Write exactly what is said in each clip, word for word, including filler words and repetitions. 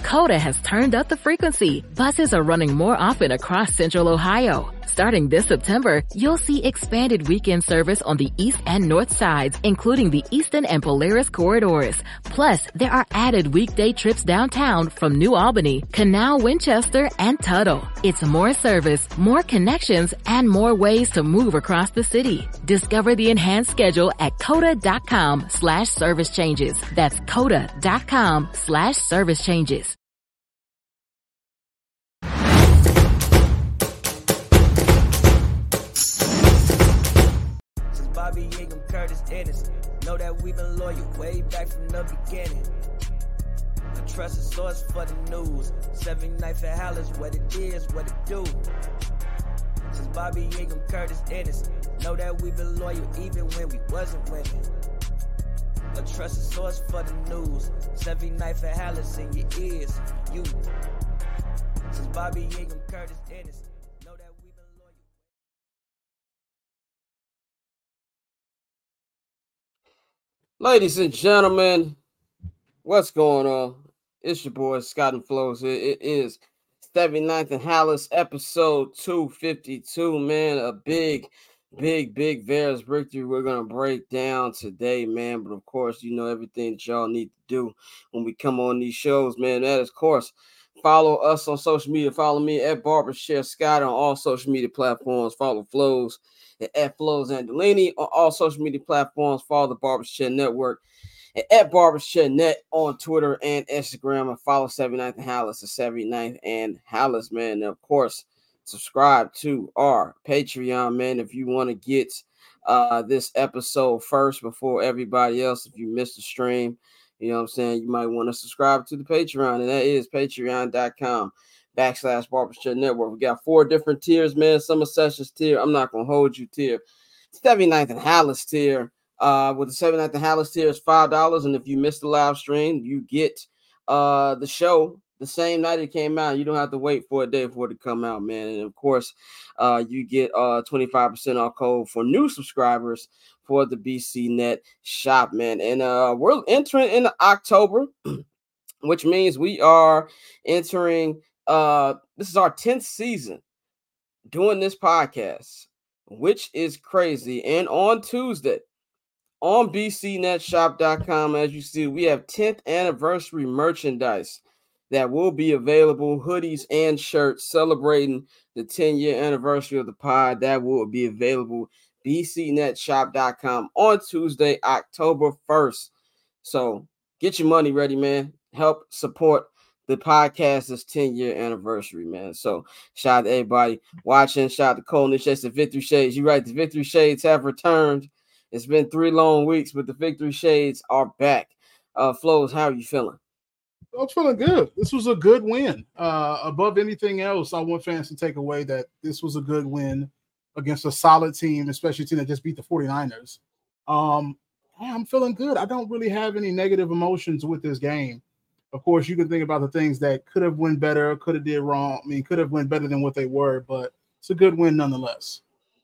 Coda has turned up the frequency. Buses are running more often across Central Ohio. Starting this September, you'll see expanded weekend service on the east and north sides, including the Eastern and Polaris corridors. Plus, there are added weekday trips downtown from New Albany, Canal, Winchester, and Tuttle. It's more service, more connections, and more ways to move across the city. Discover the enhanced schedule at coda.com slash service changes. That's coda.com slash service changes. Bobby Ingham, Curtis Ennis. Know that we've been loyal way back from the beginning. A trusted source for the news. seventy-ninth and Hallis, what it is, what it do. Since Bobby Ingham, Curtis Ennis. Know that we've been loyal even when we wasn't winning. A trusted source for the news. seventy-ninth and Hallis in your ears, you. Since Bobby Ingham, Curtis Ennis. Ladies and gentlemen, what's going on? It's your boy Scott and Flows. It, it is seventy-ninth and Hallis, episode two fifty-two, man. A big, big, big Bears victory we're going to break down today, man. But, of course, you know everything that y'all need to do when we come on these shows, man. That is, of course, follow us on social media. Follow me at Barbershare Scott on all social media platforms. Follow Flows at Flows and Delaney on all social media platforms. Follow the Barbershare Network at Barbershare Net on Twitter and Instagram, and follow seventy-ninth and Hallis at seventy-ninth and Hallis, man. And of course, subscribe to our Patreon, man, if you want to get uh this episode first before everybody else. If you missed the stream, you know what I'm saying, you might want to subscribe to the Patreon, and that is patreon.com backslash Barbershare Network. We got four different tiers, man. Summer Sessions tier, I'm not gonna hold you tier. seventy-ninth and Hallis tier. Uh, with the seventy-ninth and Hallis tier is five dollars, and if you missed the live stream, you get uh the show the same night it came out. You don't have to wait for a day for it to come out, man. And of course, uh, you get uh twenty-five percent off code for new subscribers for the B C Net shop, man. And uh, we're entering into October, which means we are entering. Uh, this is our tenth season doing this podcast, which is crazy. And on Tuesday, on b c net shop dot com, as you see, we have tenth anniversary merchandise that will be available, hoodies and shirts celebrating the ten-year anniversary of the pod. That will be available, b c net shop dot com, on Tuesday, October first. So get your money ready, man. Help support the podcast's ten-year anniversary, man. So shout out to everybody watching. Shout out to Cole Nish. The Victory Shades. You're right, the Victory Shades have returned. It's been three long weeks, but the Victory Shades are back. Uh, Flows, how are you feeling? I'm feeling good. This was a good win. Uh, above anything else, I want fans to take away that this was a good win against a solid team, especially a team that just beat the 49ers. Um, I'm feeling good. I don't really have any negative emotions with this game. Of course, you can think about the things that could have went better, could have did wrong. I mean, could have went better than what they were, but it's a good win nonetheless.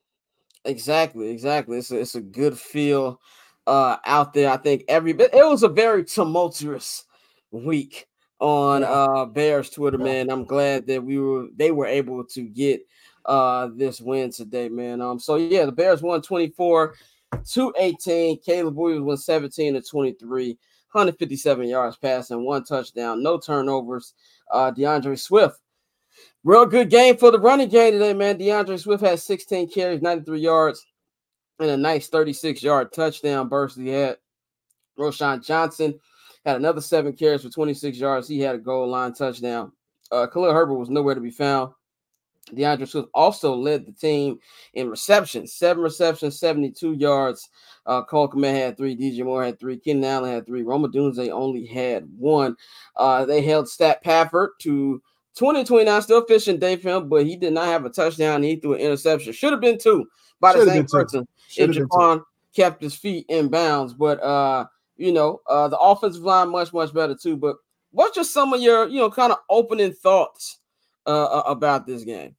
Exactly, exactly. It's a, it's a good feel uh, out there. I think every bit. It was a very tumultuous week on uh, Bears Twitter, man. I'm glad that we were they were able to get uh, this win today, man. Um, so yeah, the Bears won twenty-four to eighteen. Caleb Williams won seventeen to twenty-three, one hundred fifty-seven yards passing, one touchdown, no turnovers. Uh, DeAndre Swift. Real good game for the running game today, man. DeAndre Swift had sixteen carries, ninety-three yards, and a nice thirty-six-yard touchdown burst he had. Roschon Johnson had another seven carries for twenty-six yards. He had a goal line touchdown. Uh, Khalil Herbert was nowhere to be found. DeAndre Swift also led the team in receptions, seven receptions, seventy-two yards. Uh, Cole Kmet had three. D J Moore had three. Keenan Allen had three. Roma Dunze only had one. Uh, they held Stat Pafford to twenty twenty-nine, still fishing day film, but he did not have a touchdown. He threw an interception. Should have been two by the same person if Jaquan kept his feet in bounds. But, uh, you know, uh, the offensive line much, much better too. But what's just some of your, you know, kind of opening thoughts uh, about this game?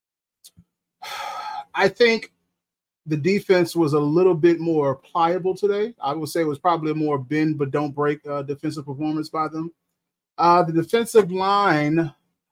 I think the defense was a little bit more pliable today. I would say it was probably a more bend but don't break uh, defensive performance by them. Uh, the defensive line,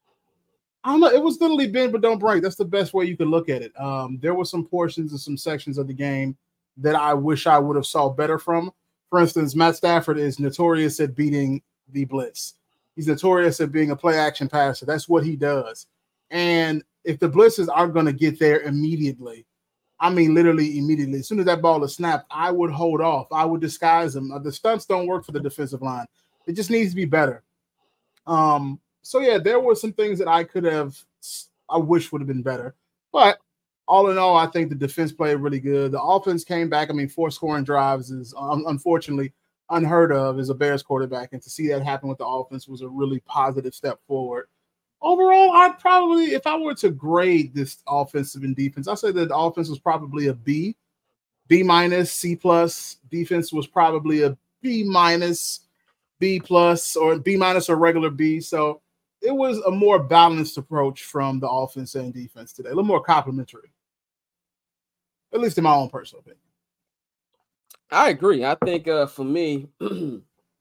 I don't know. It was literally bend but don't break. That's the best way you could look at it. Um, there were some portions and some sections of the game that I wish I would have saw better from. For instance, Matt Stafford is notorious at beating the blitz. He's notorious at being a play action passer. That's what he does. And if the blitzes aren't going to get there immediately, I mean, literally immediately, as soon as that ball is snapped, I would hold off. I would disguise them. The stunts don't work for the defensive line. It just needs to be better. Um, so, yeah, there were some things that I could have, I wish would have been better. But all in all, I think the defense played really good. The offense came back. I mean, four scoring drives is um, unfortunately unheard of as a Bears quarterback. And to see that happen with the offense was a really positive step forward. Overall, I'd probably, if I were to grade this offensive and defense, I'd say that the offense was probably a B, B minus, C plus. Defense was probably a B minus, B plus, or B minus or regular B. So it was a more balanced approach from the offense and defense today, a little more complimentary, at least in my own personal opinion. I agree. I think uh, for me, I mean,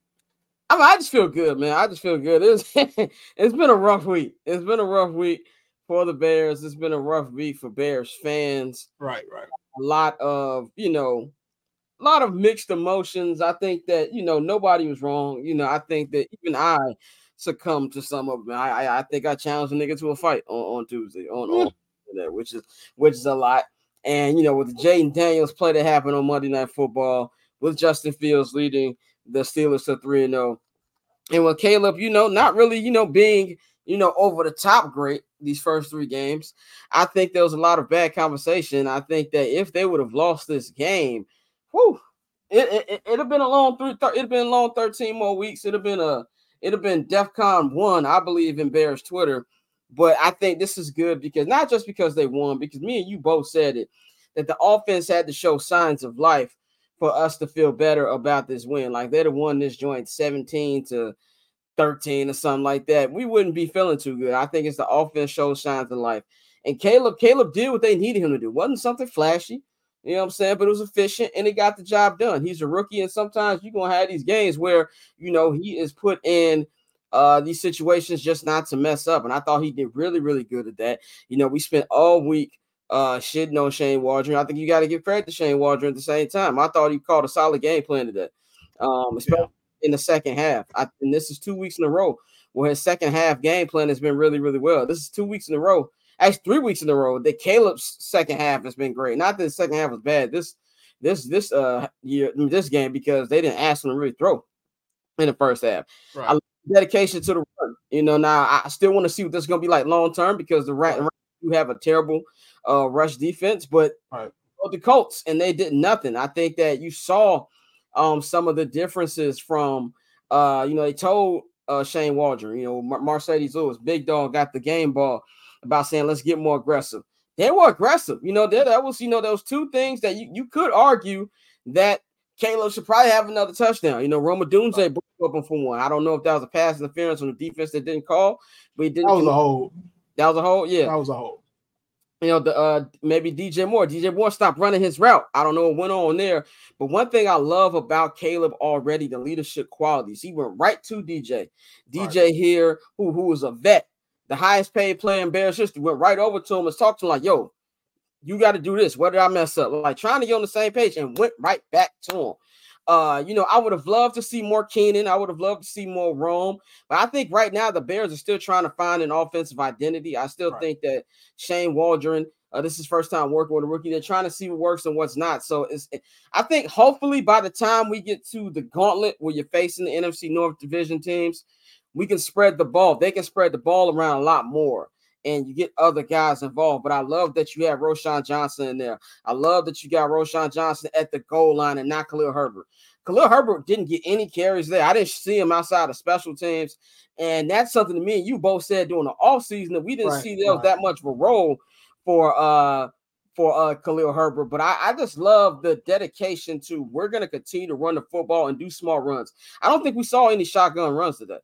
I just feel good, man. I just feel good. It's, it's been a rough week. It's been a rough week for the Bears. It's been a rough week for Bears fans. Right, right. A lot of, you know, a lot of mixed emotions. I think that, you know, nobody was wrong. You know, I think that even I succumbed to some of them. I I, I think I challenged a nigga to a fight on, on Tuesday, on, on that, which is which is a lot. And, you know, with the Jaden Daniels play that happened on Monday Night Football, with Justin Fields leading the Steelers to three and oh. And with Caleb, you know, not really, you know, being, you know, over the top great these first three games, I think there was a lot of bad conversation. I think that if they would have lost this game, whew, it, it, it, it'd have been a long three, it'd have been a long thirteen more weeks. It'd have been a, it'd have been DEFCON one, I believe, in Bears Twitter. But I think this is good because not just because they won, because me and you both said it, that the offense had to show signs of life for us to feel better about this win. Like they'd have won this joint seventeen to thirteen or something like that. We wouldn't be feeling too good. I think it's the offense shows signs of life. And Caleb, Caleb did what they needed him to do. Wasn't something flashy, you know what I'm saying? But it was efficient and it got the job done. He's a rookie, and sometimes you're going to have these games where, you know, he is put in uh, these situations just not to mess up. And I thought he did really, really good at that. You know, we spent all week uh, shitting on Shane Waldron. I think you got to give credit to Shane Waldron at the same time. I thought he called a solid game plan today, um, especially yeah. in the second half. I, and this is two weeks in a row where his second half game plan has been really, really well. This is two weeks in a row. Actually, three weeks in a row that Caleb's second half has been great. Not that the second half was bad this this this uh year this game because they didn't ask him to really throw in the first half. Right. I love the dedication to the run. You know, now I still want to see what this is going to be like long term because the right right. you have a terrible uh rush defense, but right. the Colts and they did nothing. I think that you saw um some of the differences from uh you know they told uh Shane Waldron, you know Mar- Mercedes Lewis, big dog got the game ball. About saying let's get more aggressive. They were aggressive. You know, that, that was, you know, those two things that you, you could argue that Caleb should probably have another touchdown. You know, Roma Dunze broke open for one. I don't know if that was a pass interference on the defense that didn't call, but he didn't. That was a hold. That was a hold, yeah. That was a hold. You know, the uh maybe D J Moore. D J Moore stopped running his route. I don't know what went on there. But one thing I love about Caleb already, the leadership qualities. He went right to D J. D J right. here, who who was a vet. The highest paid player in Bears history, went right over to him and talked to him like, yo, you got to do this. What did I mess up? Like trying to get on the same page and went right back to him. Uh, you know, I would have loved to see more Keenan. I would have loved to see more Rome. But I think right now the Bears are still trying to find an offensive identity. I still right. think that Shane Waldron, uh, this is his first time working with a rookie. They're trying to see what works and what's not. So it's, I think hopefully by the time we get to the gauntlet where you're facing the N F C North division teams, we can spread the ball. They can spread the ball around a lot more, and you get other guys involved. But I love that you have Roschon Johnson in there. I love that you got Roschon Johnson at the goal line and not Khalil Herbert. Khalil Herbert didn't get any carries there. I didn't see him outside of special teams, and that's something to me and you both said during the offseason that we didn't right, see there was right. that much of a role for uh for uh Khalil Herbert. But I, I just love the dedication to we're going to continue to run the football and do small runs. I don't think we saw any shotgun runs today.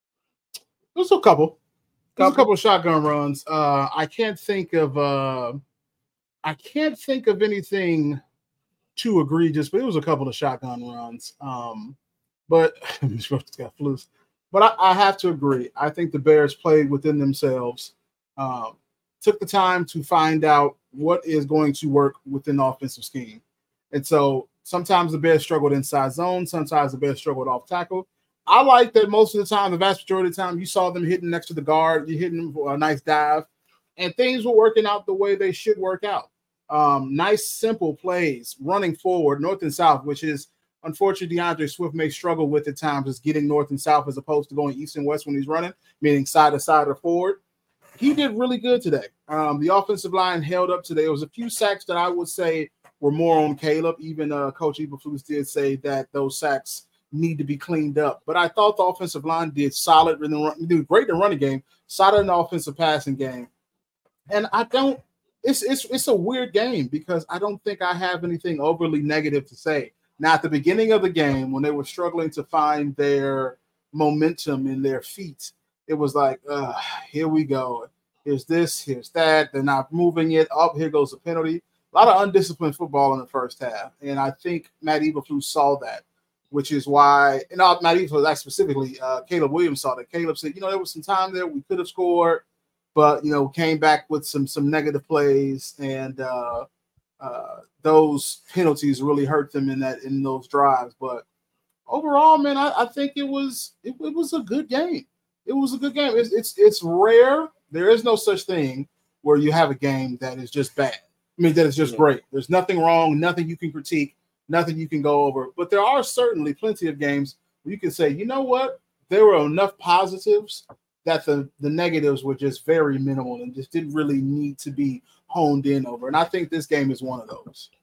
There's a couple. There's a couple of shotgun runs. Uh, I can't think of. Uh, I can't think of anything too egregious, but it was a couple of shotgun runs. Um, but got flus. But I, I have to agree. I think the Bears played within themselves, um, took the time to find out what is going to work within the offensive scheme. And so sometimes the Bears struggled inside zone. Sometimes the Bears struggled off tackle. I like that most of the time, the vast majority of the time, you saw them hitting next to the guard. You're hitting them for a nice dive. And things were working out the way they should work out. Um, nice, simple plays, running forward, north and south, which is, unfortunately, DeAndre Swift may struggle with at times, is getting north and south as opposed to going east and west when he's running, meaning side to side or forward. He did really good today. Um, the offensive line held up today. There was a few sacks that I would say were more on Caleb. Even uh, Coach Eberflus did say that those sacks need to be cleaned up. But I thought the offensive line did solid in the run, did great in the running game, solid in the offensive passing game. And I don't it's it's it's a weird game because I don't think I have anything overly negative to say. Now, at the beginning of the game, when they were struggling to find their momentum in their feet, it was like, uh, here we go. Here's this, here's that. They're not moving it up. Here goes a penalty. A lot of undisciplined football in the first half. And I think Matt Eberflus saw that, which is why, and not Matt Eberflus, specifically, uh, Caleb Williams saw that. Caleb said, you know, there was some time there we could have scored, but, you know, came back with some some negative plays, and uh, uh, those penalties really hurt them in that in those drives. But overall, man, I, I think it was it, it was a good game. It was a good game. It's, it's it's rare. There is no such thing where you have a game that is just bad. I mean, that is just yeah. great. There's nothing wrong, nothing you can critique, nothing you can go over. But there are certainly plenty of games where you can say, you know what, there were enough positives that the, the negatives were just very minimal and just didn't really need to be honed in over. And I think this game is one of those.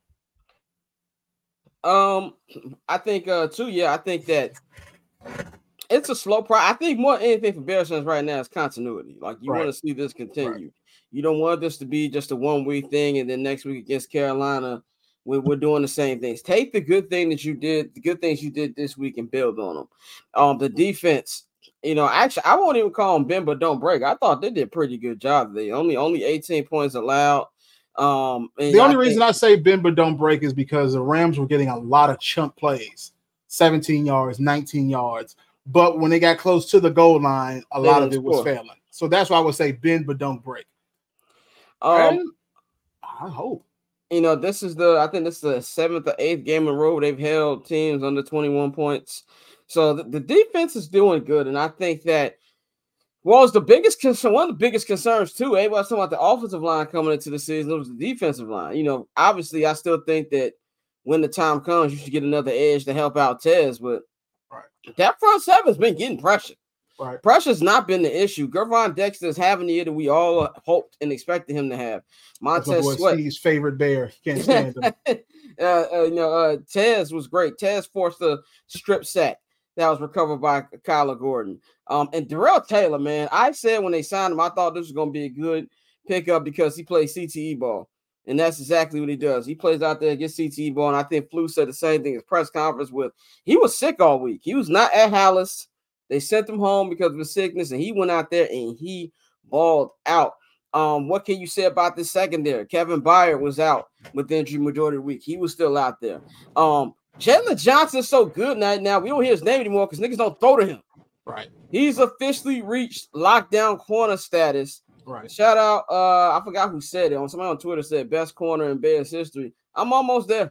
Um, I think uh too, yeah, I think that it's a slow process. I think more than anything for Bears fans right now is continuity. Like you right. want to see this continue. Right. You don't want this to be just a one week thing, and then next week against Carolina, we're, we're doing the same things. Take the good thing that you did, the good things you did this week, and build on them. Um, the defense. You know, actually, I won't even call them bend but don't break. I thought they did a pretty good job today. Only only eighteen points allowed. Um, the only I reason think, I say bend but don't break is because the Rams were getting a lot of chunk plays, seventeen yards, nineteen yards. But when they got close to the goal line, a lot of it was failing. So that's why I would say bend but don't break. Um, and I hope. You know, this is the I think this is the seventh or eighth game in a row they've held teams under twenty-one points. So the, the defense is doing good, and I think that was the biggest concern. One of the biggest concerns too. Everybody's talking about the offensive line coming into the season. It was the defensive line. You know, obviously, I still think that when the time comes, you should get another edge to help out Tez. But right. that front seven's been getting pressure. Right. Pressure's not been the issue. Gervon Dexter is having the year that we all hoped and expected him to have. Montez Sweat, Steve's favorite Bear. He can't stand him. uh, uh, you know, uh, Tez was great. Tez forced a strip sack that was recovered by Kyler Gordon. Um, and Darrell Taylor, man, I said when they signed him, I thought this was going to be a good pickup because he plays C T E ball. And that's exactly what he does. He plays out there, gets C T E ball. And I think Flu said the same thing at press conference with, he was sick all week. He was not at Hallis. They sent him home because of his sickness, and he went out there and he balled out. Um, what can you say about the secondary? Kevin Byard was out with injury majority of the week. He was still out there. Um, Chandler Johnson's so good now. Now we don't hear his name anymore because niggas don't throw to him. Right. He's officially reached lockdown corner status. Right. Shout out. Uh, I forgot who said it. On somebody on Twitter said best corner in Bears history. I'm almost there.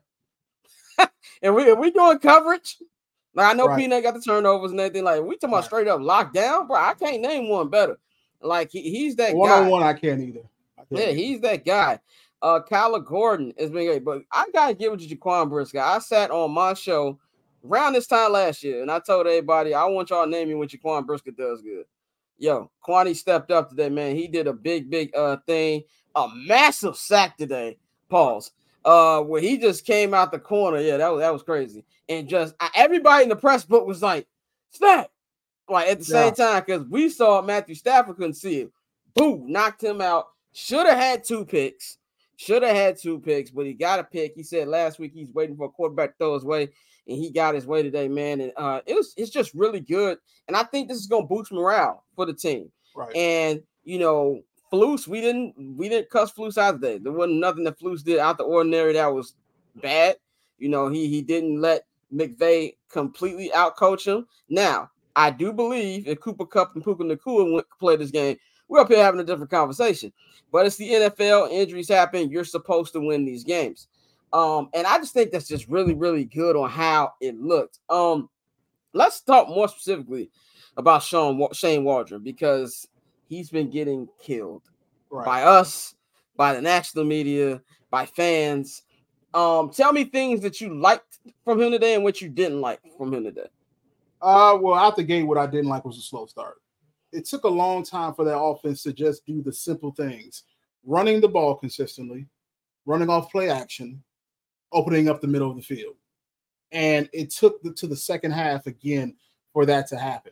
and we we doing coverage. Like I know right. Peanut got the turnovers and everything. Like we talking about right. straight up lockdown, bro. I can't name one better. Like he, he's that one guy. on one, I can't either. I can't yeah, either. he's that guy. Uh, Kyler Gordon has been great, but I gotta give it to Jaquan Brisker. I sat on my show around this time last year, and I told everybody I want y'all to name me when Jaquan Brisker does good. Yo, Kwani stepped up today, man. He did a big, big uh thing, a massive sack today. Pause. Uh, where he just came out the corner. Yeah, that was that was crazy. And just I, everybody in the press book was like, snap, like at the yeah. same time, because we saw Matthew Stafford couldn't see it. Boom, knocked him out. Should have had two picks. Should have had two picks, but he got a pick. He said last week he's waiting for a quarterback to throw his way, and he got his way today, man. And uh, it was it's just really good. And I think this is gonna boost morale for the team. Right. And you know, Flus, we didn't we didn't cuss Flus out today. There wasn't nothing that Flus did out the ordinary that was bad. You know, he he didn't let McVay completely outcoach him. Now, I do believe if Cooper Kupp and Puka Nacua went play this game, we're up here having a different conversation. But it's the N F L. Injuries happen. You're supposed to win these games. Um, and I just think that's just really, really good on how it looked. Um, let's talk more specifically about Sean Shane Waldron, because he's been getting killed right. by us, by the national media, by fans. Um, tell me things that you liked from him today and what you didn't like from him today. Uh, well, out the gate, what I didn't like was a slow start. It took a long time for that offense to just do the simple things: running the ball consistently, running off play action, opening up the middle of the field. And it took the, to the second half again for that to happen.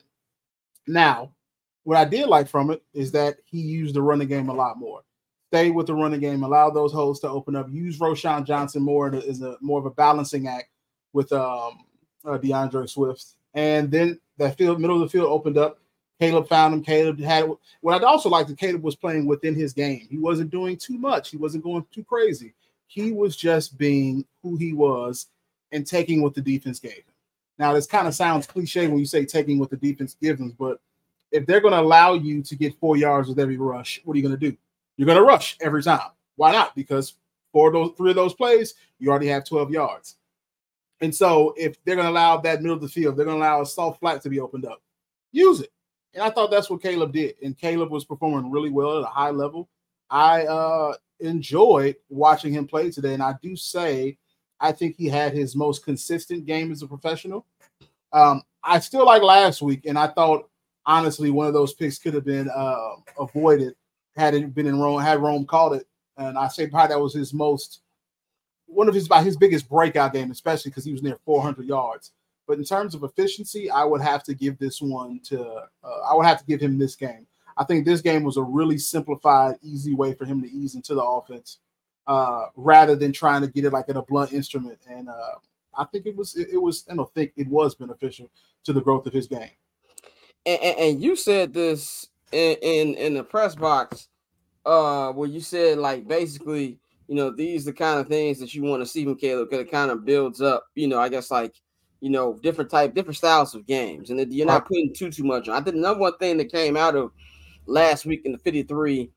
Now, what I did like from it is that he used the running game a lot more. Stay with the running game, allow those holes to open up, use Roschon Johnson more as a more of a balancing act with um, uh, DeAndre Swift. And then that field, middle of the field opened up. Caleb found him. Caleb had what I'd also like that Caleb was playing within his game. He wasn't doing too much. He wasn't going too crazy. He was just being who he was and taking what the defense gave him. Now, this kind of sounds cliche when you say taking what the defense gives them, but if they're going to allow you to get four yards with every rush, what are you going to do? You're going to rush every time. Why not? Because four of those, three of those plays, you already have twelve yards. And so if they're going to allow that middle of the field, they're going to allow a soft flat to be opened up, use it. And I thought that's what Caleb did. And Caleb was performing really well at a high level. I uh, enjoyed watching him play today. And I do say, I think he had his most consistent game as a professional. Um, I still like last week. And I thought, honestly, one of those picks could have been uh, avoided had it been in Rome, had Rome called it. And I say probably that was his most, one of his, about his biggest breakout game, especially because he was near four hundred yards. But in terms of efficiency, I would have to give this one to uh, – I would have to give him this game. I think this game was a really simplified, easy way for him to ease into the offense uh, rather than trying to get it like at a blunt instrument. And uh, I think it was – it, it was – I don't think it was beneficial to the growth of his game. And, and, and you said this in, in, in the press box uh, where you said, like, basically, you know, these are the kind of things that you want to see from Caleb because it kind of builds up, you know, I guess, like, you know, different type, different styles of games, and you're not putting too, too much on. I think the number one thing that came out of last week in the fifty-three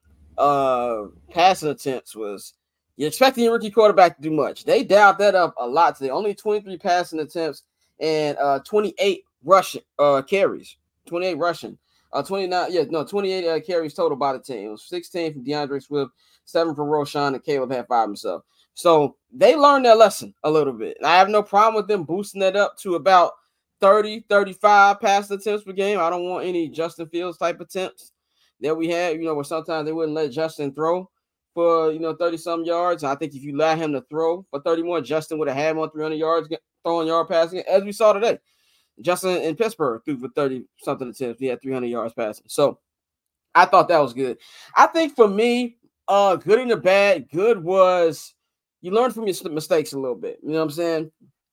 uh, passing attempts was you're expecting your rookie quarterback to do much. They dialed that up a lot today. Only twenty-three passing attempts and uh, twenty-eight rushing uh, carries, twenty-eight rushing, uh, twenty-nine, yeah, no, twenty-eight uh, carries total by the team. It was sixteen from DeAndre Swift, seven from Roschon, and Caleb had five himself. So they learned their lesson a little bit. And I have no problem with them boosting that up to about thirty, thirty-five pass attempts per game. I don't want any Justin Fields type attempts that we had, you know, where sometimes they wouldn't let Justin throw for, you know, thirty-some yards. I think if you allow him to throw for thirty more, Justin would have had more three hundred yards throwing yard passing, as we saw today. Justin in Pittsburgh threw for thirty-something attempts. He had three hundred yards passing. So I thought that was good. I think for me, uh, good and the bad, good was – you learn from your mistakes a little bit. You know what I'm saying?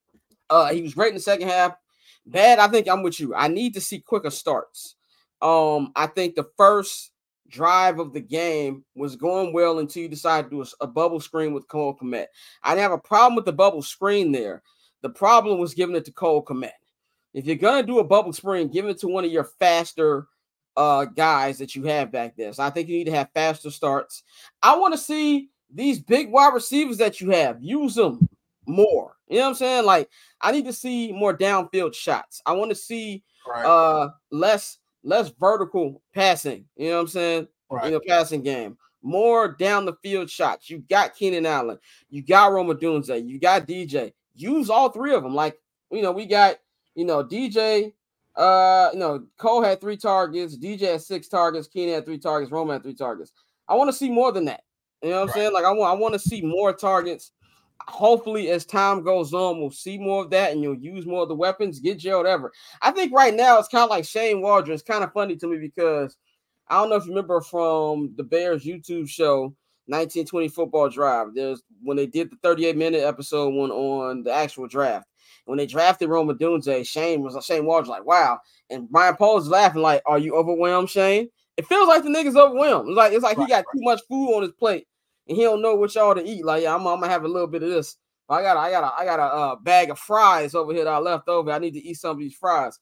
Uh, he was great in the second half. Bad, I think I'm with you. I need to see quicker starts. Um, I think the first drive of the game was going well until you decided to do a, a bubble screen with Cole Kmet. I didn't have a problem with the bubble screen there. The problem was giving it to Cole Kmet. If you're going to do a bubble screen, give it to one of your faster uh, guys that you have back there. So I think you need to have faster starts. I want to see these big wide receivers that you have, use them more. You know what I'm saying? Like, I need to see more downfield shots. I want to see right. uh, less less vertical passing. You know what I'm saying? Right. In the passing game. More down the field shots. You got Keenan Allen. You got Rome Odunze. You got D J. Use all three of them. Like, you know, we got, you know, D J. Uh, you know, Cole had three targets. D J had six targets. Keenan had three targets. Rome had three targets. I want to see more than that. You know what I'm right. saying? Like, I want, I want to see more targets. Hopefully, as time goes on, we'll see more of that, and you'll use more of the weapons, get Gerald Everett. I think right now it's kind of like Shane Waldron. It's kind of funny to me because I don't know if you remember from the Bears YouTube show, nineteen twenty Football Drive. There's when they did the thirty-eight minute episode one on the actual draft. When they drafted Rome Odunze, Shane was Shane Waldron like, wow. And Brian Poles was laughing like, are you overwhelmed, Shane? It feels like the nigga's overwhelmed. It's like it's like right, he got right. too much food on his plate. And he don't know what y'all to eat. Like, yeah, I'm, I'm gonna have a little bit of this. I got, I got, a, I got a uh, bag of fries over here that I left over. I need to eat some of these fries.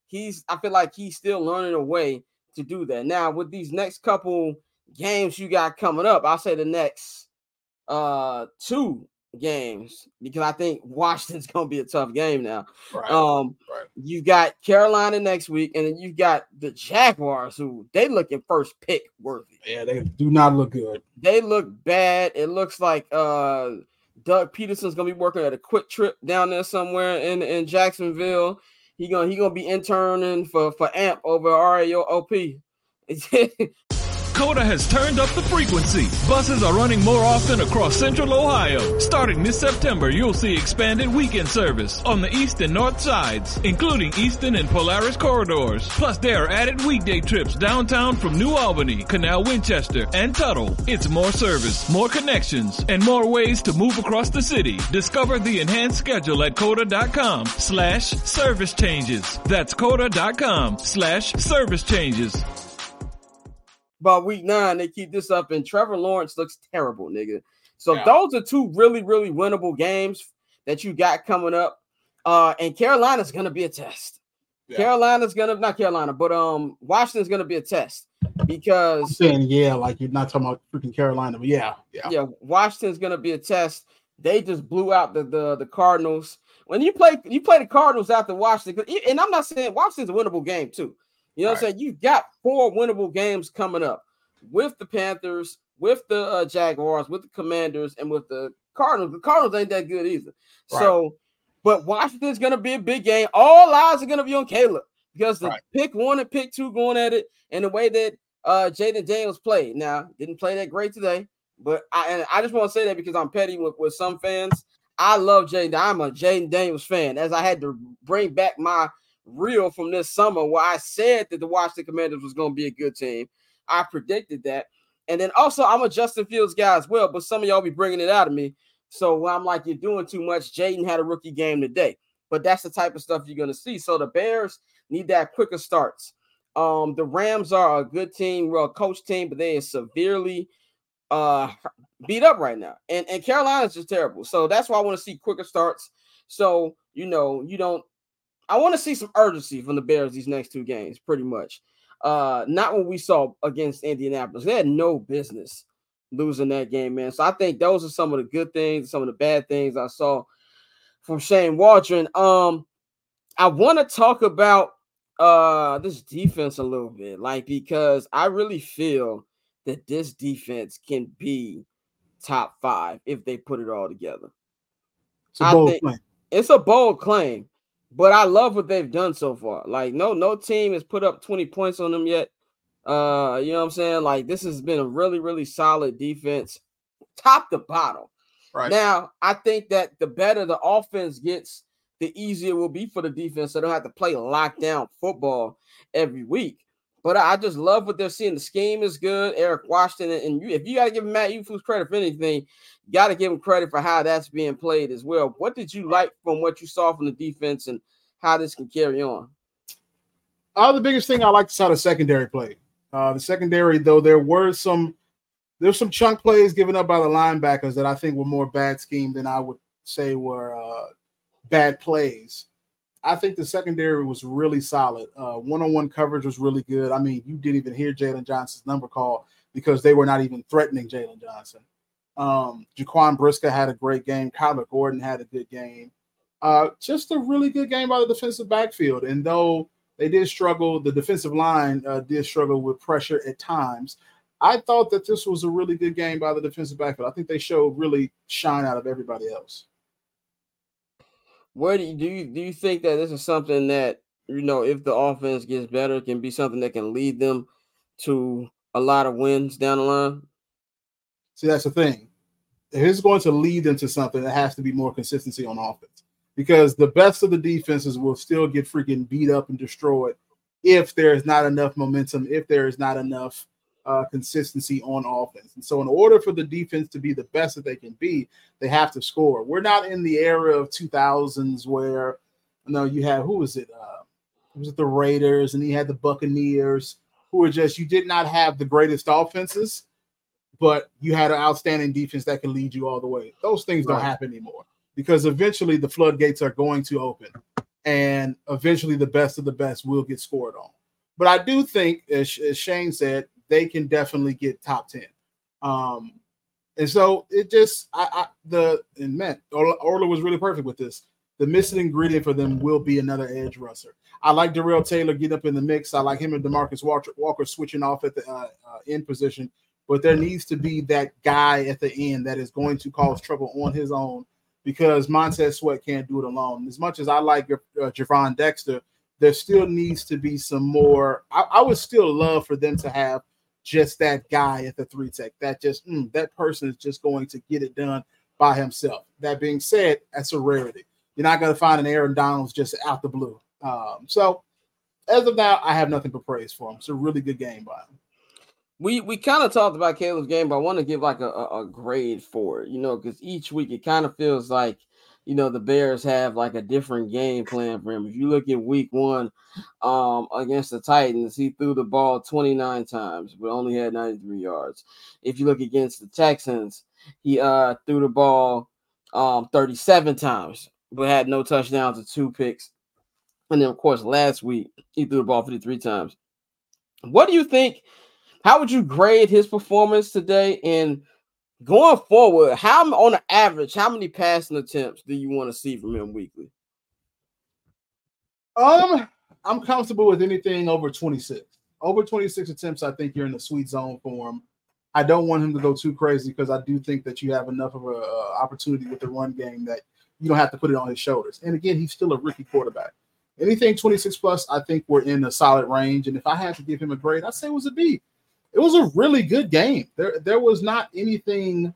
he's I feel like he's still learning a way to do that. Now, with these next couple games you got coming up, I'll say the next uh two games, because I think Washington's gonna be a tough game now. Right. Um right. You got Carolina next week, and then you got the Jaguars, who they looking first pick worthy. Yeah, they do not look good. They look bad. It looks like uh Doug Peterson's gonna be working at a quick trip down there somewhere in, in Jacksonville. He gonna he gonna be interning for, for A M P over R A O P. Coda has turned up the frequency. Buses are running more often across Central Ohio. Starting this September, you'll see expanded weekend service on the east and north sides, including Eastern and Polaris corridors. Plus, there are added weekday trips downtown from New Albany, Canal Winchester, and Tuttle. It's more service, more connections, and more ways to move across the city. Discover the enhanced schedule at coda.com slash service changes. That's coda.com slash service changes. About week nine, they keep this up, and Trevor Lawrence looks terrible, nigga. So yeah. those are two really, really winnable games that you got coming up. Uh, and Carolina's gonna be a test. Yeah. Carolina's gonna not Carolina, but um, Washington's gonna be a test because I'm saying yeah, like you're not talking about freaking Carolina, but yeah, yeah, yeah, Washington's gonna be a test. They just blew out the the, the Cardinals. When you play, you play the Cardinals after Washington, and I'm not saying Washington's a winnable game too. You know what right. I'm saying? You've got four winnable games coming up with the Panthers, with the uh, Jaguars, with the Commanders, and with the Cardinals. The Cardinals ain't that good either. Right. So, but Washington's going to be a big game. All eyes are going to be on Caleb because the right. pick one and pick two going at it, and the way that uh, Jaden Daniels played. Now, didn't play that great today, but I, and I just want to say that because I'm petty with, with some fans. I love Jaden. I'm a Jaden Daniels fan, as I had to bring back my reel from this summer where I said that the Washington Commanders was going to be a good team. I predicted that. And then also I'm a Justin Fields guy as well, but some of y'all be bringing it out of me. So I'm like, you're doing too much. Jaden had a rookie game today, but that's the type of stuff you're going to see. So the Bears need that quicker starts. Um, the Rams are a good team, well coached team, but they are severely uh, beat up right now. And, and Carolina's just terrible. So that's why I want to see quicker starts. So, you know, you don't, I want to see some urgency from the Bears these next two games, pretty much. Uh, not what we saw against Indianapolis. They had no business losing that game, man. So I think those are some of the good things, some of the bad things I saw from Shane Waldron. Um, I want to talk about uh this defense a little bit, like because I really feel that this defense can be top five if they put it all together. It's a bold claim. It's a bold claim. But I love what they've done so far. Like, no, no team has put up twenty points on them yet. Uh, you know what I'm saying? Like, this has been a really, really solid defense, top to bottom. Right. Now, I think that the better the offense gets, the easier it will be for the defense. So they don't have to play lockdown football every week. But I just love what they're seeing. The scheme is good. Eric Washington, and you, if you got to give Matt Eberflus credit for anything, you got to give him credit for how that's being played as well. What did you like from what you saw from the defense and how this can carry on? Uh, the biggest thing I liked is how the secondary played. Uh, the secondary, though, there were some there's some chunk plays given up by the linebackers that I think were more bad scheme than I would say were uh, bad plays. I think the secondary was really solid. Uh, one-on-one coverage was really good. I mean, you didn't even hear Jalen Johnson's number call because they were not even threatening Jalen Johnson. Um, Jaquan Brisker had a great game. Kyler Gordon had a good game. Uh, just a really good game by the defensive backfield. And though they did struggle, the defensive line uh, did struggle with pressure at times, I thought that this was a really good game by the defensive backfield. I think they showed really shine out of everybody else. Where do you, do you do you think that this is something that, you know, if the offense gets better, can be something that can lead them to a lot of wins down the line? See, that's the thing. If it's going to lead them to something, it has to be more consistency on offense, because the best of the defenses will still get freaking beat up and destroyed if there is not enough momentum, if there is not enough uh, consistency on offense. And so in order for the defense to be the best that they can be, they have to score. We're not in the era of two thousands where, you know, you had, who was it? Uh, was it the Raiders, and you had the Buccaneers, who were just, you did not have the greatest offenses, but you had an outstanding defense that can lead you all the way. Those things right. don't happen anymore, because eventually the floodgates are going to open. and eventually the best of the best will get scored on. But I do think, as, as Shane said, they can definitely get top ten. Um, and so it just, I, I the, and man, Orla, Orla was really perfect with this. The missing ingredient for them will be another edge rusher. I like Darrell Taylor getting up in the mix. I like him and DeMarcus Walker, Walker switching off at the uh, uh, end position. But there needs to be that guy at the end that is going to cause trouble on his own, because Montez Sweat can't do it alone. As much as I like uh, Javon Dexter, there still needs to be some more. I, I would still love for them to have just that guy at the three tech. That just mm, that person is just going to get it done by himself. That being said, that's a rarity. You're not going to find an Aaron Donalds just out the blue. Um, so as of now, I have nothing but praise for him. It's a really good game by him. We we kind of talked about Caleb's game, but I want to give like a, a, a grade for it, you know, because each week it kind of feels like, you know, the Bears have like a different game plan for him. If you look at week one um, against the Titans, he threw the ball twenty-nine times, but only had ninety-three yards. If you look against the Texans, he uh, threw the ball um, thirty-seven times, but had no touchdowns or two picks. And then, of course, last week, he threw the ball fifty-three times. What do you think? How would you grade his performance today? And going forward, how on an average, how many passing attempts do you want to see from him weekly? Um, I'm comfortable with anything over twenty-six. Over twenty-six attempts, I think you're in the sweet zone for him. I don't want him to go too crazy because I do think that you have enough of an opportunity with the run game that you don't have to put it on his shoulders. And again, he's still a rookie quarterback. Anything twenty-six plus, I think we're in a solid range. And if I had to give him a grade, I'd say it was a B. It was a really good game. There, there was not anything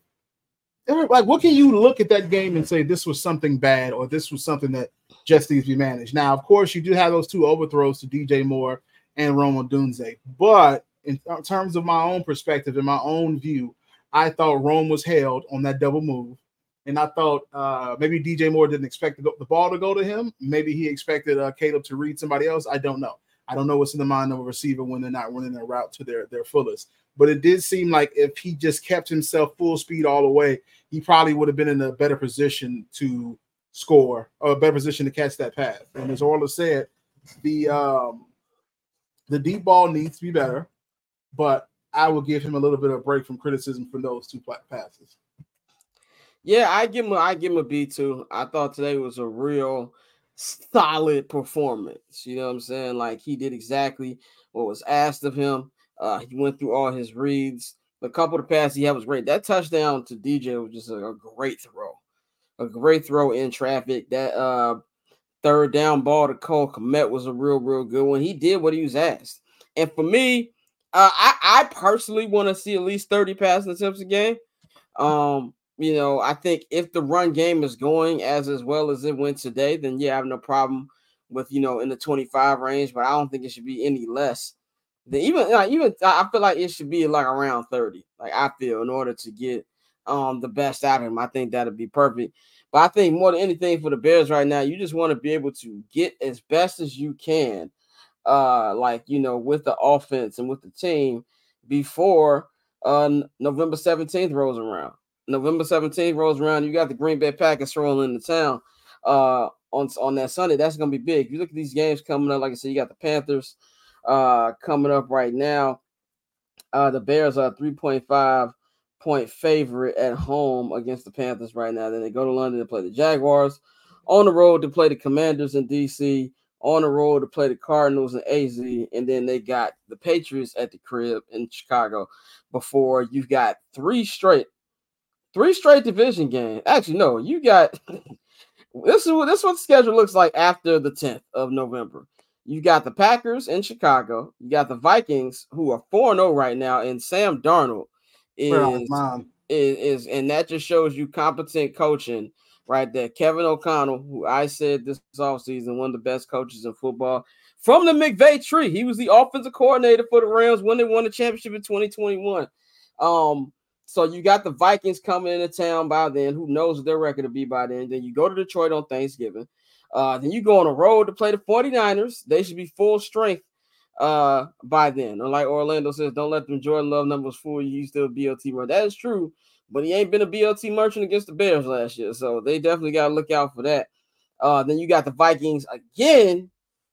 like, what can you look at that game and say this was something bad or this was something that just needs to be managed? Now, of course, you do have those two overthrows to D J Moore and Rome Odunze. But in terms of my own perspective, in my own view, I thought Rome was held on that double move. And I thought uh, maybe D J Moore didn't expect the, the ball to go to him. Maybe he expected uh, Caleb to read somebody else. I don't know. I don't know what's in the mind of a receiver when they're not running their route to their, their fullest. But it did seem like if he just kept himself full speed all the way, he probably would have been in a better position to score or a better position to catch that pass. And as Orla said, the um, the deep ball needs to be better, but I will give him a little bit of a break from criticism for those two passes. Yeah, I give him a, I give him a B too. I thought today was a real solid performance. You know what I'm saying? Like, he did exactly what was asked of him. Uh, he went through all his reads. A couple of the passes he had was great. That touchdown to D J was just a, a great throw. A great throw in traffic. That uh, third down ball to Cole Kmet was a real, real good one. He did what he was asked. And for me, uh, I, I personally want to see at least thirty passing attempts a game. Um, You know, I think if the run game is going as as well as it went today, then yeah, I have no problem with, you know, in the twenty-five range, but I don't think it should be any less than even, like, even I feel like it should be like around thirty. Like, I feel in order to get um the best out of him, I think that'd be perfect. But I think more than anything for the Bears right now, you just want to be able to get as best as you can, uh, like, you know, with the offense and with the team before uh November seventeenth rolls around. November seventeenth rolls around, you got the Green Bay Packers rolling into town uh, on, on that Sunday. That's going to be big. You look at these games coming up, like I said, you got the Panthers uh, coming up right now. Uh, the Bears are a three point five point favorite at home against the Panthers right now. Then they go to London to play the Jaguars, on the road to play the Commanders in D C, on the road to play the Cardinals in A Z, and then they got the Patriots at the crib in Chicago before you've got three straight Three straight division games. Actually, no, you got this is what this is what the schedule looks like after the tenth of November. You got the Packers in Chicago. You got the Vikings, who are four and oh right now, and Sam Darnold is, oh, is, is and that just shows you competent coaching right there. Kevin O'Connell, who I said this offseason, one of the best coaches in football from the McVay tree. He was the offensive coordinator for the Rams when they won the championship in twenty twenty-one. Um So you got the Vikings coming into town by then. Who knows what their record will be by then. Then you go to Detroit on Thanksgiving. Uh, then you go on a road to play the forty-niners. They should be full strength uh, by then. Or like Orlando says, don't let them Jordan Love numbers fool you. He's still a B L T merchant. That is true, but he ain't been a B L T merchant against the Bears last year. So they definitely got to look out for that. Uh, then you got the Vikings again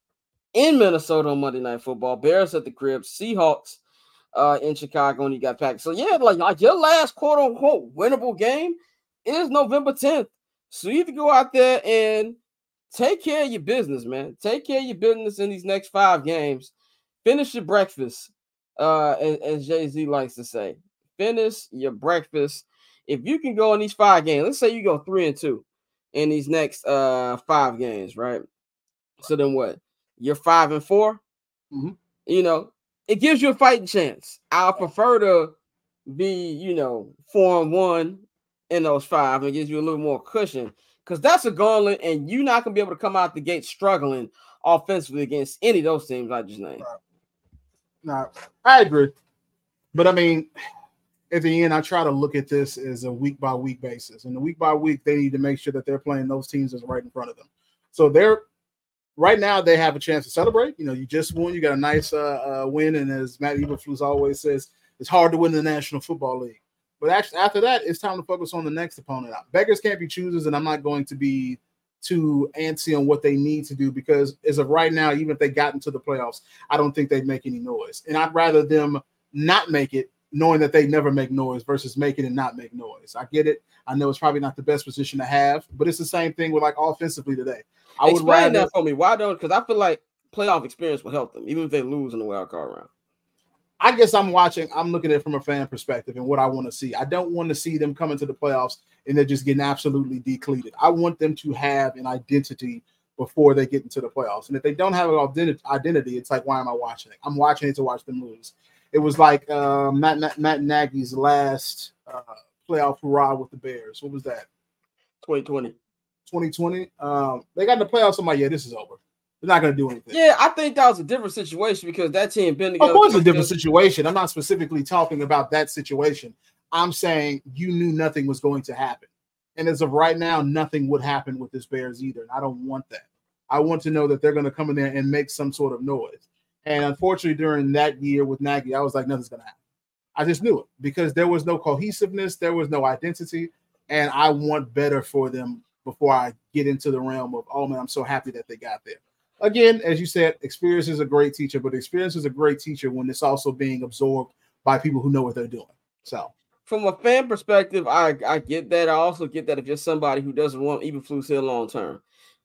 in Minnesota on Monday Night Football. Bears at the crib. Seahawks uh, in Chicago, and you got Packers. So yeah, like, like your last quote unquote winnable game is November tenth. So you have to go out there and take care of your business, man. Take care of your business in these next five games. Finish your breakfast, uh, as, as Jay-Z likes to say. Finish your breakfast. If you can go in these five games, let's say you go three and two in these next uh five games, right? So then what? You're five and four. Mm-hmm. You know, it gives you a fighting chance. I prefer to be, you know, four and one in those five, and it gives you a little more cushion, because that's a gauntlet, and you're not gonna be able to come out the gate struggling offensively against any of those teams I just named. No, I agree, but I mean, at the end, I try to look at this as a week by week basis, and the week by week, they need to make sure that they're playing those teams that's right in front of them. So they're right now they have a chance to celebrate. You know, you just won, you got a nice uh, uh, win, and as Matt Eberflus always says, it's hard to win the National Football League. But actually, after that, it's time to focus on the next opponent. Beggars can't be choosers, and I'm not going to be too antsy on what they need to do, because as of right now, even if they got into the playoffs, I don't think they'd make any noise. And I'd rather them not make it, knowing that they never make noise, versus make it and not make noise. I get it. I know it's probably not the best position to have, but it's the same thing with like offensively today. I would Explain rather, that for me. Why don't? Because I feel like playoff experience will help them, even if they lose in the wild card round. I guess I'm watching, I'm looking at it from a fan perspective and what I want to see. I don't want to see them come into the playoffs and they're just getting absolutely depleted. I want them to have an identity before they get into the playoffs. And if they don't have an identity, it's like, why am I watching it? I'm watching it to watch them lose. It was like uh, Matt, Matt, Matt Nagy's last uh, playoff hurrah with the Bears. What was that? twenty twenty. twenty twenty. Um, they got in the playoffs. I'm like, yeah, this is over. They're not going to do anything. Yeah, I think that was a different situation, because that team been together. Of course, it's a different situation. I'm not specifically talking about that situation. I'm saying you knew nothing was going to happen. And as of right now, nothing would happen with this Bears either. And I don't want that. I want to know that they're going to come in there and make some sort of noise. And unfortunately, during that year with Nagy, I was like, nothing's going to happen. I just knew it, because there was no cohesiveness. There was no identity. And I want better for them before I get into the realm of, oh, man, I'm so happy that they got there. Again, as you said, experience is a great teacher, but experience is a great teacher when it's also being absorbed by people who know what they're doing. So, from a fan perspective, I, I get that. I also get that if you're somebody who doesn't want Eberflus here long term.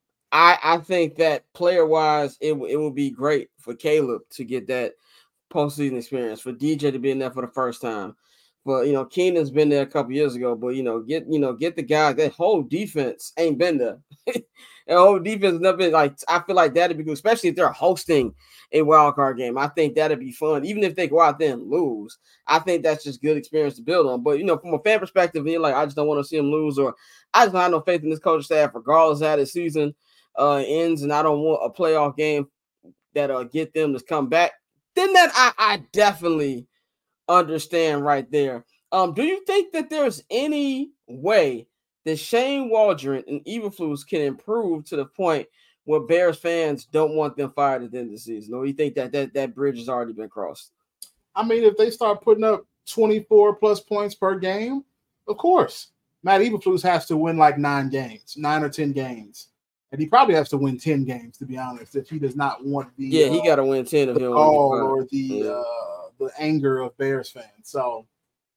I, I think that player-wise, it, it would be great for Caleb to get that postseason experience, for D J to be in there for the first time. But, you know, Keenan's been there a couple years ago, but, you know, get, you know, get the guy. That whole defense ain't been there. The whole defense has never been, like, I feel like that'd be good, especially if they're hosting a wild card game. I think that'd be fun. Even if they go out there and lose, I think that's just good experience to build on. But, you know, from a fan perspective, you're like, I just don't want to see them lose, or I just don't have no faith in this coaching staff, regardless of how the season uh, ends, and I don't want a playoff game that'll get them to come back. Then that I, I definitely understand right there. Um, do you think that there's any way that Shane Waldron and Eberflus can improve to the point where Bears fans don't want them fired at the end of the season? Or you think that that, that bridge has already been crossed? I mean, if they start putting up twenty-four plus points per game, of course. Matt Eberflus has to win like nine games, nine or ten games. And he probably has to win ten games, to be honest, if he does not want the yeah, he uh, got to win ten of the call or the yeah. uh, the anger of Bears fans. So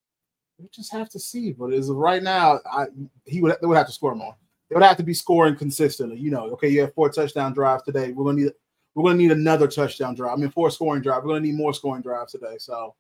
we just have to see. But as of right now, I he would they would have to score more. They would have to be scoring consistently. You know, okay, you have four touchdown drives today. We're gonna need we're gonna need another touchdown drive. I mean, four scoring drives. We're gonna need more scoring drives today. So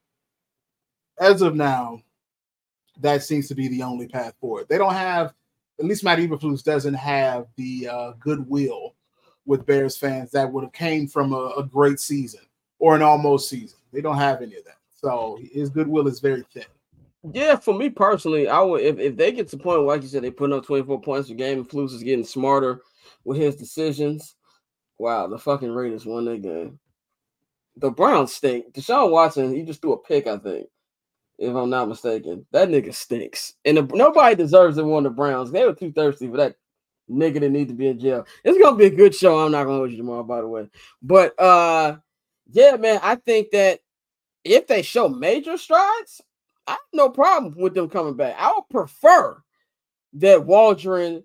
as of now, that seems to be the only path forward. They don't have. At least Matt Eberflus doesn't have the uh, goodwill with Bears fans that would have came from a, a great season or an almost season. They don't have any of that. So his goodwill is very thin. Yeah, for me personally, I would if, if they get to the point, like you said, they put up twenty-four points a game and Flus is getting smarter with his decisions. Wow, the fucking Raiders won that game. The Browns stink. Deshaun Watson, he just threw a pick, I think. If I'm not mistaken, that nigga stinks. And the, nobody deserves to win the Browns. They were too thirsty for that nigga that need to be in jail. It's going to be a good show. I'm not going to hold you tomorrow, by the way. But, uh, yeah, man, I think that if they show major strides, I have no problem with them coming back. I would prefer that Waldron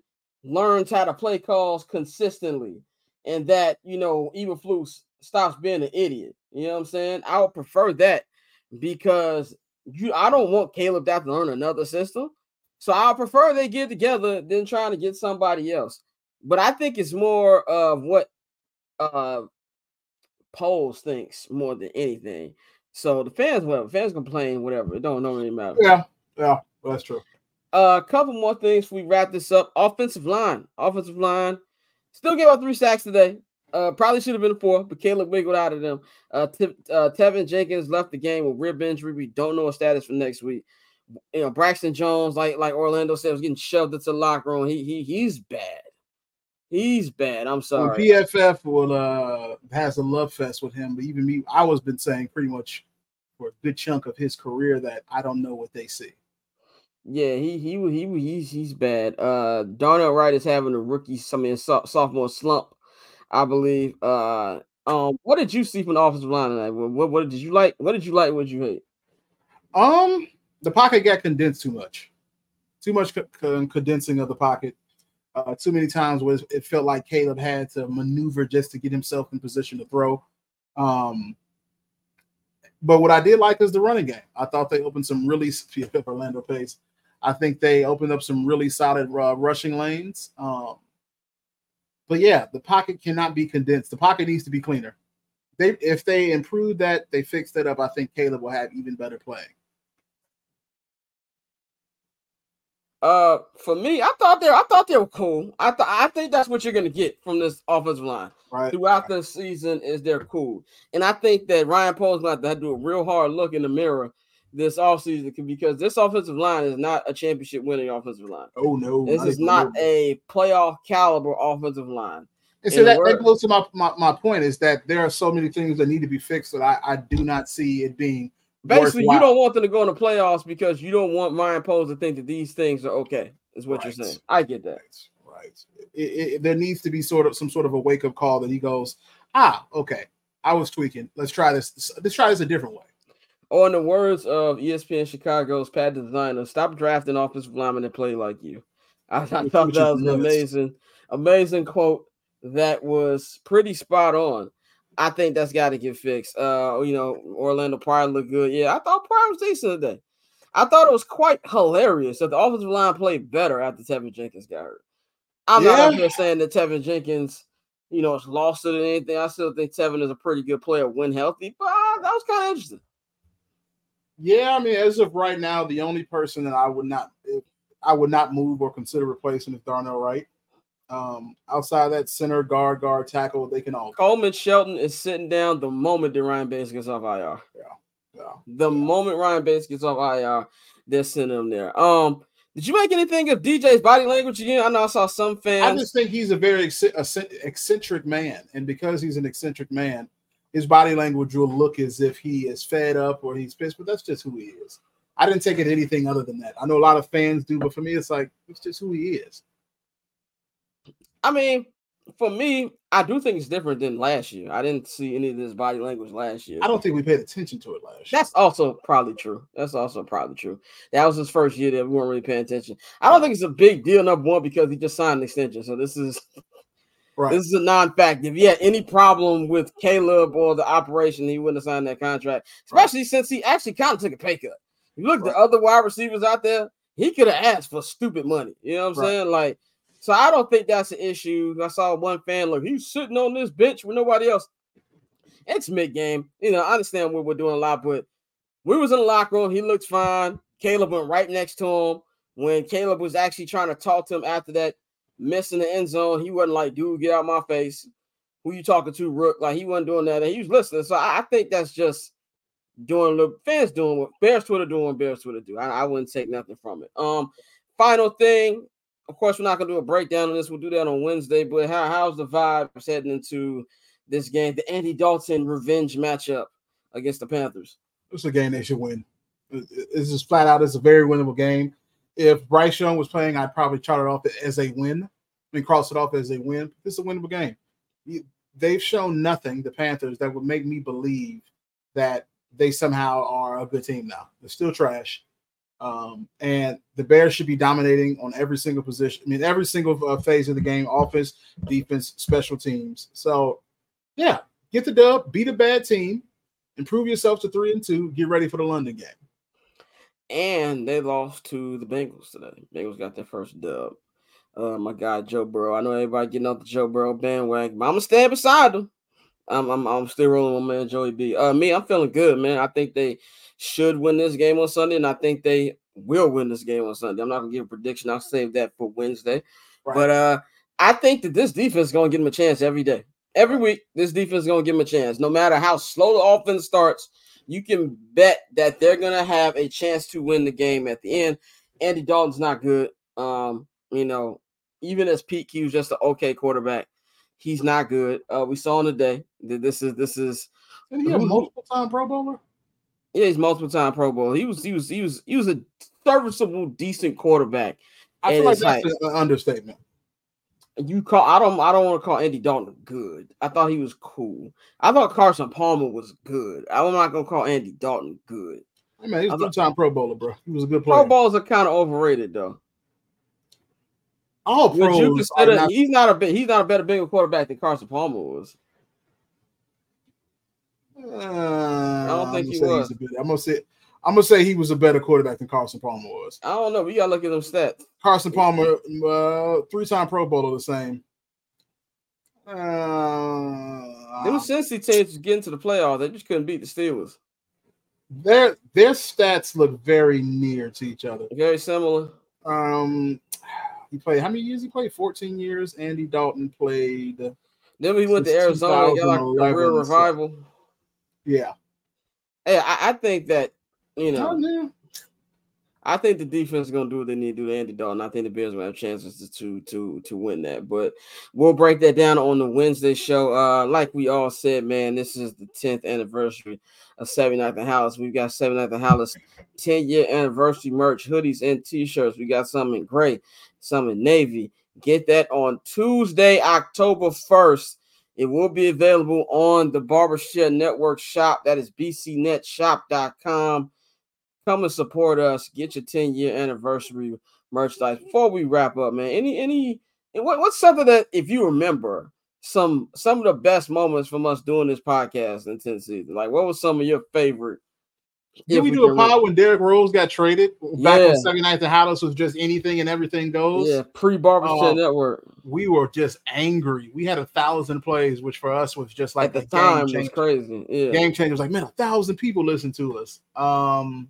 learns how to play calls consistently, and that, you know, Eberflus stops being an idiot. You know what I'm saying? I would prefer that because you I don't want Caleb to have to learn another system. So I prefer they get together than trying to get somebody else. But I think it's more of what uh Poles thinks more than anything. So the fans, whatever, fans complain, whatever. It don't, don't really matter. Yeah, yeah, well, that's true. Uh, a couple more things before we wrap this up. Offensive line. Offensive line. Still gave up three sacks today. Uh, probably should have been four, but Caleb wiggled out of them. Uh, T- uh, Tevin Jenkins left the game with rib injury. We don't know his status for next week. You know, Braxton Jones, like like Orlando said, was getting shoved into the locker room. He he he's bad. He's bad. I'm sorry. Well, P F F will uh has a love fest with him, but even me, I was been saying pretty much for a good chunk of his career that I don't know what they see. Yeah, he he he he's he's bad. Uh, Darnell Wright is having a rookie, I mean, so, sophomore slump, I believe. Uh, um, what did you see from the offensive line tonight? What, what what did you like? What did you like? What did you hate? Um, the pocket got condensed too much, too much co- co- condensing of the pocket. Uh, too many times where it felt like Caleb had to maneuver just to get himself in position to throw. Um, but what I did like is the running game. I thought they opened some really Orlando Pace. I think they opened up some really solid uh, rushing lanes. Um, but yeah, the pocket cannot be condensed. The pocket needs to be cleaner. They if they improve that, they fix that up. I think Caleb will have even better playing. Uh, for me, I thought they I thought they were cool. I th- I think that's what you're gonna get from this offensive line right throughout the season is they're cool. And I think that Ryan Poles going to have to do a real hard look in the mirror this offseason because this offensive line is not a championship winning offensive line. Oh no, this is not a playoff caliber offensive line. And so that, that goes to my, my my point is that there are so many things that need to be fixed that I, I do not see it being. Basically, worthwhile. You don't want them to go in the playoffs because you don't want Ryan Poles to think that these things are okay, is what right. you're saying. I get that. Right. right. It, it, there needs to be sort of some sort of a wake-up call that he goes, ah, okay, I was tweaking. Let's try this. Let's try this a different way. Or in the words of E S P N Chicago's Pat Designer, stop drafting offensive linemen that play like you. I, I thought that was an amazing, amazing quote that was pretty spot on. I think that's got to get fixed. Uh, you know, Orlando Pryor looked good. Yeah, I thought Pryor was decent today. I thought it was quite hilarious that the offensive line played better after Tevin Jenkins got hurt. I'm yeah. not up here saying that Tevin Jenkins, you know, is lost it or anything. I still think Tevin is a pretty good player when healthy, but uh, that was kind of interesting. Yeah, I mean, as of right now, the only person that I would not, I would not move or consider replacing is Darnell Wright. Um, outside of that, center, guard, guard, tackle, they can all. Coleman Shelton is sitting down the moment that Ryan Bates gets off I R. Yeah, yeah. The yeah. moment Ryan Bates gets off I R, they're sending him there. Um, did you make anything of D J's body language again? I know I saw some fans. I just think he's a very eccentric man, and because he's an eccentric man, his body language will look as if he is fed up or he's pissed, but that's just who he is. I didn't take it anything other than that. I know a lot of fans do, but for me, it's like it's just who he is. I mean, for me, I do think it's different than last year. I didn't see any of this body language last year. I don't think we paid attention to it last year. That's also probably true. That's also probably true. That was his first year that we weren't really paying attention. I don't think it's a big deal, number one, because he just signed an extension. So this is right. This is a non-fact. If he had any problem with Caleb or the operation, he wouldn't have signed that contract, especially right. since he actually kind of took a pay cut. You look at right. the other wide receivers out there, he could have asked for stupid money. You know what I'm right. saying? Like, so I don't think that's an issue. I saw one fan look, he's sitting on this bench with nobody else. It's mid-game. You know, I understand what we're doing a lot, but we was in the locker room. He looked fine. Caleb went right next to him. When Caleb was actually trying to talk to him after that miss in the end zone, he wasn't like, dude, get out my face. Who you talking to, Rook? Like, he wasn't doing that. And he was listening. So I, I think that's just doing the fans doing what Bears Twitter doing what Bears Twitter do. I, I wouldn't take nothing from it. Um, final thing. Of course, we're not going to do a breakdown on this. We'll do that on Wednesday. But how, how's the vibes heading into this game, the Andy Dalton revenge matchup against the Panthers? It's a game they should win. It's just flat out. It's a very winnable game. If Bryce Young was playing, I'd probably chart it off as a win. I mean, cross it off as a win. It's a winnable game. They've shown nothing, the Panthers, that would make me believe that they somehow are a good team now. They're still trash. Um, and the Bears should be dominating on every single position. I mean, every single uh, phase of the game: offense, defense, special teams. So, yeah, get the dub, beat a bad team, improve yourself to three and two. Get ready for the London game. And they lost to the Bengals today. Bengals got their first dub. Uh, my guy Joe Burrow. I know everybody getting off the Joe Burrow bandwagon, but I'm gonna stand beside him. I'm, I'm, I'm still rolling with my man Joey B. Uh, me, I'm feeling good, man. I think they should win this game on Sunday, and I think they will win this game on Sunday. I'm not gonna give a prediction. I'll save that for Wednesday. Right. But uh, I think that this defense is gonna give them a chance every day, every week. This defense is gonna give them a chance, no matter how slow the offense starts. You can bet that they're going to have a chance to win the game at the end. Andy Dalton's not good. Um, you know, even as peak, he was just an okay quarterback. He's not good. Uh, we saw in the day that this is this is. Did he have multiple time Pro Bowler? Yeah, he's multiple time Pro Bowler. He was he was he was he was a serviceable, decent quarterback. I feel like that's an understatement. You call I don't I don't want to call Andy Dalton good. I thought he was cool. I thought Carson Palmer was good. I'm not gonna call Andy Dalton good. Hey man, he's a two-time Pro Bowler, bro. He was a good player. Pro Bowls are kind of overrated though. All pros. You consider, not, he's not a he's not a better bigger quarterback than Carson Palmer was. Uh, I don't think he was. Bit, I'm gonna say I'm gonna say he was a better quarterback than Carson Palmer was. I don't know. We gotta look at them stats. Carson Palmer, uh, three-time Pro Bowler, the same. Uh, them Cincy teams getting to the playoffs. They just couldn't beat the Steelers. Their their stats look very near to each other. Very similar. Um, he played how many years? He played fourteen years. Andy Dalton played. Then he went to Arizona and got like a real revival. So, yeah. Hey, I, I think that you know. Oh, yeah. I think the defense is going to do what they need to do to Andy Dalton. I think the Bears will have chances to, to to to win that. But we'll break that down on the Wednesday show. Uh, like we all said, man, this is the tenth anniversary of seventy-ninth and Hollis. We've got seventy-ninth and Hollis ten-year anniversary merch, hoodies, and T-shirts. We got some in gray, some in navy. Get that on Tuesday, October first. It will be available on the Barbershop Network shop. That is b c net shop dot com. Come and support us. Get your ten-year anniversary merchandise. Before we wrap up, man, any any what, what's something that if you remember some some of the best moments from us doing this podcast in tenth season? Like, what was some of your favorite? Did we, we do a pod when Derrick Rose got traded back yeah. when seventy-ninth and Hollis was just anything and everything goes? Yeah, pre-Barbershop uh, Network. We were just angry. We had a thousand plays, which for us was just like at the time was crazy. Yeah, game changer was like, man, a thousand people listen to us. Um.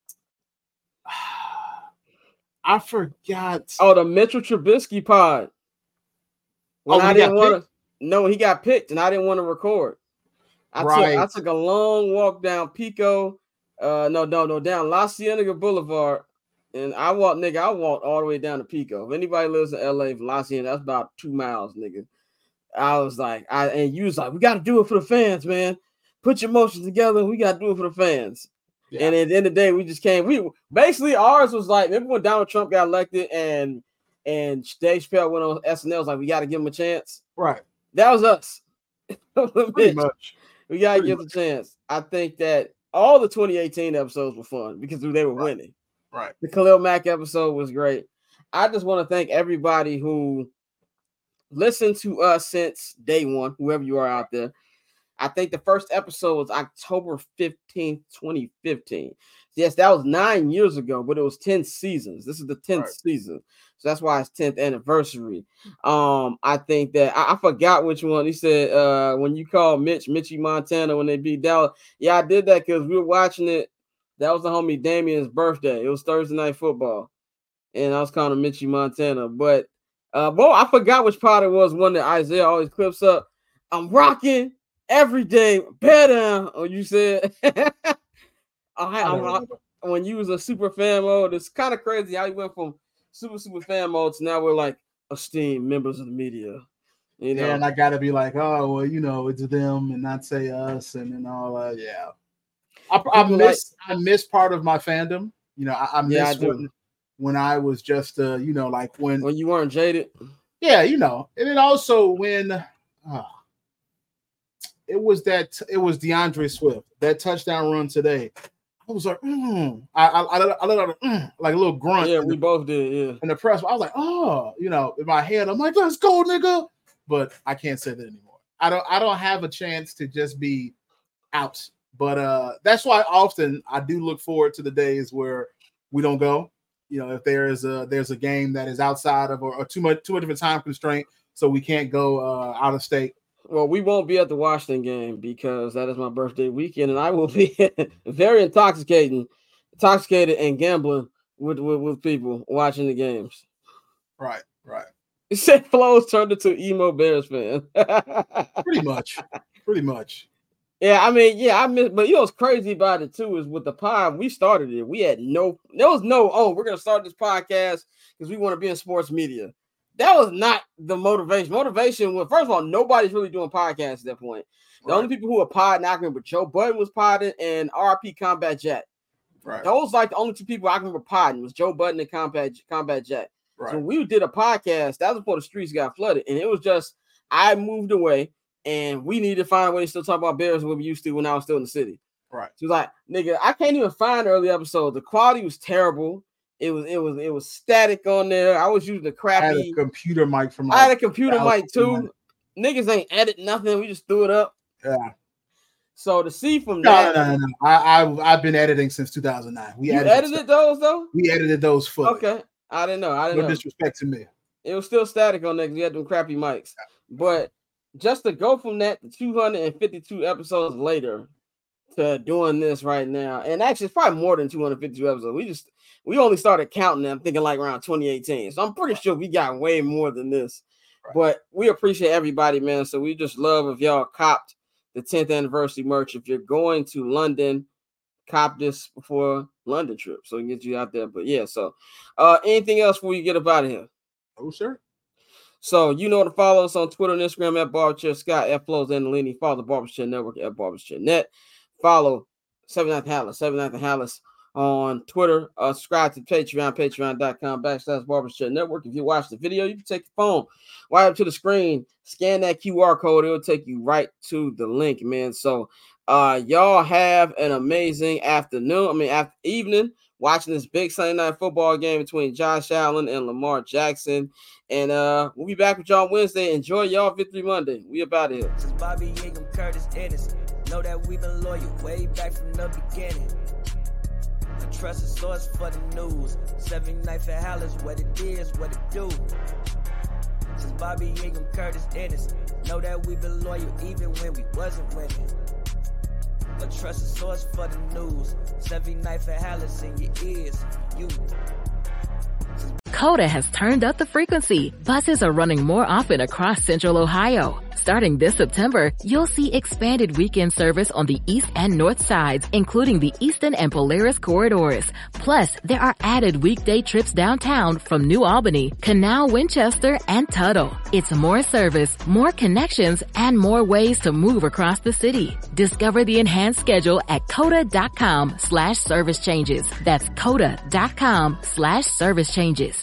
I forgot. Oh, the Mitchell Trubisky pod. When oh, I didn't want to. No, he got picked, and I didn't want to record. I right. took I took a long walk down Pico. Uh, no, no, no, down La Cienega Boulevard, and I walked, nigga. I walked all the way down to Pico. If anybody lives in L A from La Cienega, that's about two miles, nigga. I was like, I and you was like, we got to do it for the fans, man. Put your emotions together. We got to do it for the fans. Yeah. And at the end of the day, we just came. We basically ours was like, remember when Donald Trump got elected and and Dave Chappelle went on S N L, was like, we got to give him a chance. Right. That was us. Pretty much. We got to give him a chance. I think that all the twenty eighteen episodes were fun because they were right. winning. Right. The Khalil Mack episode was great. I just want to thank everybody who listened to us since day one, whoever you are out there. I think the first episode was October fifteenth, twenty fifteen. Yes, that was nine years ago, but it was ten seasons. This is the tenth right. season. So that's why it's tenth anniversary. Um, I think that I, I forgot which one. He said uh, when you called Mitch, Mitchie Montana when they beat Dallas. Yeah, I did that because we were watching it. That was the homie Damien's birthday. It was Thursday Night Football. And I was calling him Mitchie Montana. But uh, boy, I forgot which part it was, one that Isaiah always clips up. I'm rocking every day, better. Oh, you said I, I'm, when you was a super fan mode, it's kind of crazy how you went from super super fan mode to now we're like esteemed members of the media. You know, yeah, and I gotta be like, oh well, you know, it's them and not say us, and then all that. Yeah, I, I miss like, I miss part of my fandom. You know, I, I miss yeah, I when, when I was just uh, you know, like when when you weren't jaded. Yeah, you know, and then also when. Uh, It was that it was DeAndre Swift, that touchdown run today. I I was like, mm. I, I, I, let, I let out a, mm, like a little grunt. Yeah, we the, both did, yeah. In the press, I was like, oh, you know, in my head, I'm like, let's go, nigga. But I can't say that anymore. I don't I don't have a chance to just be out. But uh, that's why often I do look forward to the days where we don't go. You know, if there is a there's a game that is outside of or, or too much too much of a time constraint, so we can't go uh, out of state. Well, we won't be at the Washington game because that is my birthday weekend, and I will be very intoxicating, intoxicated and gambling with, with, with people watching the games. Right, right. You said Flows turned into emo Bears fan. Pretty much, pretty much. Yeah, I mean, yeah, I miss, but you know what's crazy about it too is with the pod, we started it. We had no, there was no, oh, we're gonna start this podcast because we want to be in sports media. That was not the motivation. Motivation was, first of all, nobody's really doing podcasts at that point. The right. only people who were podding, I can remember Joe Budden was podding and R P Combat Jack. Right. Those like the only two people I can remember podding was Joe Budden and Combat Combat Jack. Right. So when we did a podcast, that was before the streets got flooded, and it was just I moved away. And we need to find a way to still talk about Bears what we used to when I was still in the city. Right. She was like, nigga, I can't even find early episodes. The quality was terrible. It was, it was, it was static on there. I was using the crappy I had a computer mic from. Like, I had a computer mic too. Niggas ain't edit nothing. We just threw it up. Yeah. So to see from no, that, no, no, no, no. I, I, I've been editing since two thousand nine. We you edited, edited those though. We edited those fully. Okay, I didn't know. I didn't no know. disrespect to me. It was still static on there because we had them crappy mics, but. Just to go from that to two hundred fifty-two episodes later to doing this right now, and actually it's probably more than two hundred fifty-two episodes. We just we only started counting them thinking like around twenty eighteen. So I'm pretty sure we got way more than this. Right. But we appreciate everybody, man. So we just love if y'all copped the tenth anniversary merch. If you're going to London, cop this before London trip. So we can get you out there. But yeah, so uh anything else before we get up out of here? Oh, sure. So you know to follow us on Twitter and Instagram at Barberchair Scott, at Flows Annalini. Follow the Barberchair Network at Barberchair Net. Follow seventy-ninth Hallis, seventy-ninth Hallis on Twitter. Uh, subscribe to Patreon, patreon.com backslash Barberchair Network. If you watch the video, you can take your phone, right up to the screen, scan that Q R code. It'll take you right to the link, man. So uh, y'all have an amazing afternoon. I mean, after evening. Watching this big Sunday night football game between Josh Allen and Lamar Jackson. And uh, we'll be back with y'all Wednesday. Enjoy y'all Victory Monday. We about here. Since Bobby Ingram, Curtis Ennis, know that we've been loyal way back from the beginning. A trusted source for the news. seventy-ninth at Hallis, what it is, what it do. Since Bobby Ingram, Curtis Ennis, know that we've been loyal even when we wasn't winning. A trusted source for the news. seventy-ninth at Hallis in your ears. You. Coda has turned up the frequency. Buses are running more often across Central Ohio. Starting this September, you'll see expanded weekend service on the east and north sides, including the Eastern and Polaris corridors. Plus, there are added weekday trips downtown from New Albany, Canal, Winchester, and Tuttle. It's more service, more connections, and more ways to move across the city. Discover the enhanced schedule at coda.com slash service changes. That's coda.com slash service changes.